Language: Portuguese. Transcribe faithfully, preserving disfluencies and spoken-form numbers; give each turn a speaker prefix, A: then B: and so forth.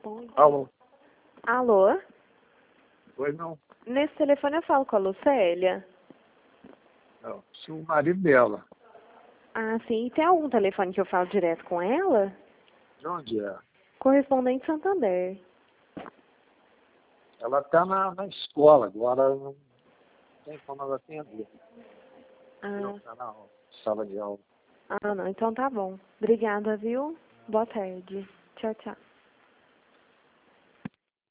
A: responde.
B: Alô?
A: Alô?
B: Oi, não.
A: Nesse telefone eu falo com a Lucélia?
B: Não. Sou o marido dela.
A: Ah, sim. E tem algum telefone que eu falo direto com ela?
B: De onde é?
A: Correspondente Santander.
B: Ela está na, na escola, agora não tem como ela atender.
A: Ah,
B: Não, tá na sala de aula.
A: ah, não. Então tá bom. Obrigada, viu? Boa tarde. Tchau, tchau.